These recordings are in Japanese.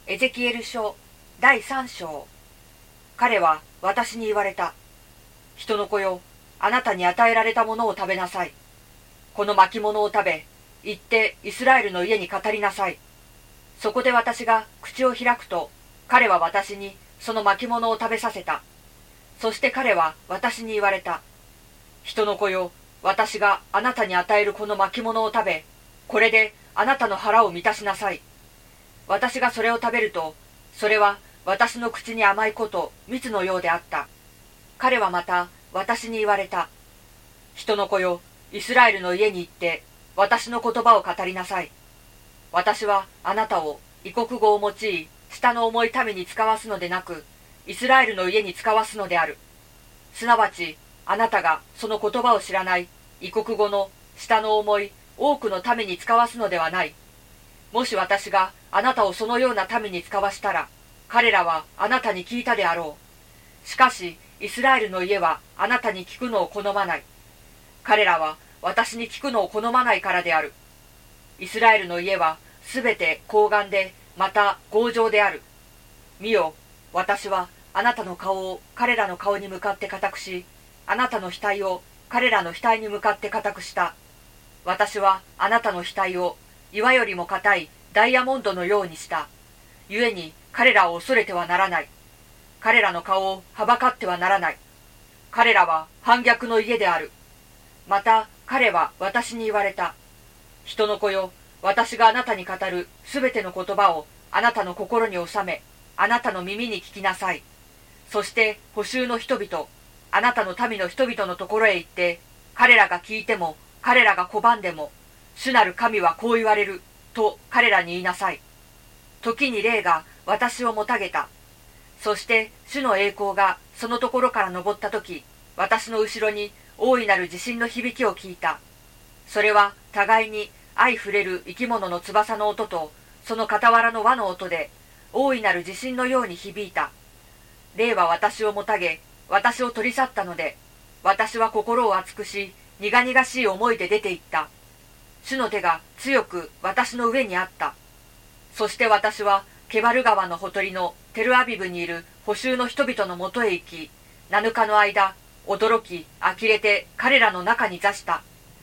エゼキエル書第3章。彼は私に言われた。人の子よ、あなたに与えられたものを食べなさい。この巻物を食べ、行ってイスラエルの家に語りなさい。そこで私が口を開くと、彼は私にその巻物を食べさせた。そして彼は私に言われた。人の子よ、私があなたに与えるこの巻物を食べ、これであなたの腹を満たしなさい。私がそれを食べると、それは私の口に甘いこと蜜のようであった。彼はまた私に言われた。人の子よ、イスラエルの家に行って私の言葉を語りなさい。私はあなたを異国語を用い、舌の重い民に使わすのでなく、イスラエルの家に使わすのである。すなわち、あなたがその言葉を知らない異国語の舌の重い多くの民に使わすのではない。もし私があなたをそのような民に使わしたら、彼らはあなたに聞いたであろう。しかし、イスラエルの家はあなたに聞くのを好まない。彼らは私に聞くのを好まないからである。イスラエルの家はすべて厚顔で、また強情である。見よ、私はあなたの顔を彼らの顔に向かって固くし、あなたの額を彼らの額に向かって固くした。私はあなたの額を岩よりも固いダイヤモンドのようにした。故に彼らを恐れてはならない。彼らの顔をはばかってはならない。彼らは反逆の家である。また彼は私に言われた。人の子よ、私があなたに語るすべての言葉をあなたの心に収め、あなたの耳に聞きなさい。そして捕囚の人々、あなたの民の人々のところへ行って、彼らが聞いても彼らが拒んでも、主なる神はこう言われると彼らに言いなさい。時に霊が私をもたげた。そして主の栄光がそのところから昇った時、私の後ろに大いなる地震の響きを聞いた。それは互いに相触れる生き物の翼の音と、その傍らの輪の音で、大いなる地震のように響いた。霊は私をもたげ、私を取り去ったので、私は心を熱くし、苦々しい思いで出て行った。主の手が強く私の上にあった。そして私はケバル川のほとりのテルアビブにいる捕囚の人々のもとへ行き、7日の間、驚き、呆れて彼らの中に座した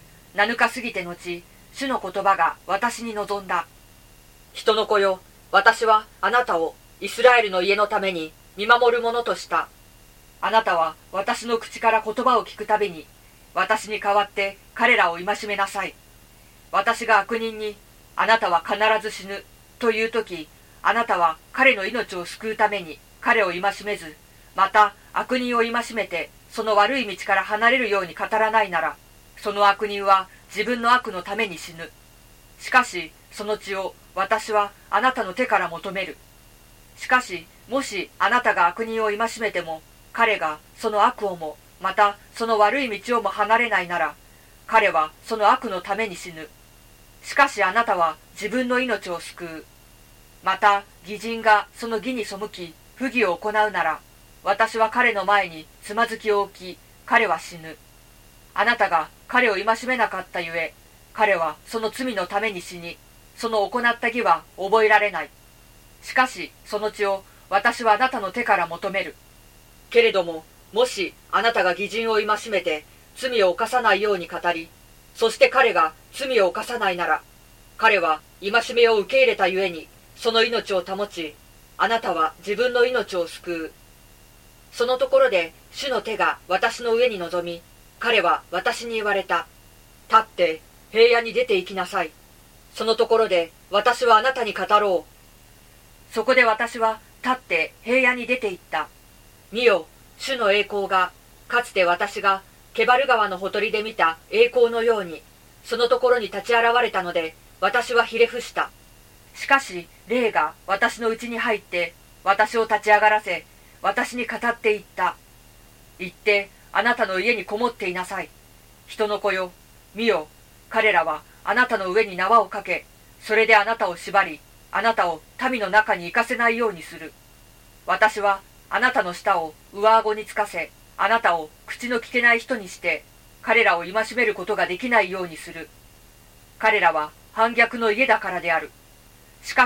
。7日過ぎて後、主の言葉が私に臨んだ。人の子よ、私はあなたをイスラエルの家のために見守るものとした。あなたは私の口から言葉を聞くたびに、私に代わって彼らを戒めなさい。私が悪人に、あなたは必ず死ぬというとき、あなたは彼の命を救うために彼を戒めず、また悪人を戒めてその悪い道から離れるように語らないなら、その悪人は自分の悪のために死ぬ。しかしその血を私はあなたの手から求める。しかしもしあなたが悪人を戒めても、彼がその悪をもまたその悪い道をも離れないなら、彼はその悪のために死ぬ。しかしあなたは自分の命を救う。また義人がその義に背き不義を行うなら、私は彼の前につまずきを置き、彼は死ぬ。あなたが彼を戒めなかったゆえ、彼はその罪のために死に、その行った義は覚えられない。しかしその血を私はあなたの手から求める。けれども、もしあなたが義人を戒めて罪を犯さないように語り、そして彼が罪を犯さないなら、彼は戒めを受け入れたゆえにその命を保ち、あなたは自分の命を救う。そのところで主の手が私の上に臨み、彼は私に言われた。立って平野に出て行きなさい。そのところで私はあなたに語ろう。そこで私は立って平野に出て行った。見よ、主の栄光が、かつて私がケバル川のほとりで見た栄光のように、そのところに立ち現れたので、私はひれ伏した。しかし霊が私のうちに入って、私を立ち上がらせ、私に語って言った。行ってあなたの家にこもっていなさい。人の子よ、見よ、彼らはあなたの上に縄をかけ、それであなたを縛り、あなたを民の中に行かせないようにする。私はあなたの舌を上顎につかせ、あなたを口の聞けない人にして、彼らを戒めることができないようにする。彼らは反逆の家だからである。しかし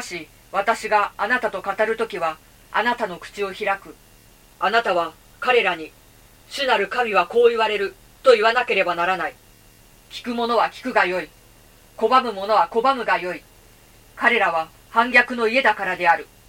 私があなたと語るときは、あなたの口を開く。あなたは彼らに、主なる神はこう言われる、と言わなければならない。聞く者は聞くがよい。拒む者は拒むがよい。彼らは反逆の家だからである。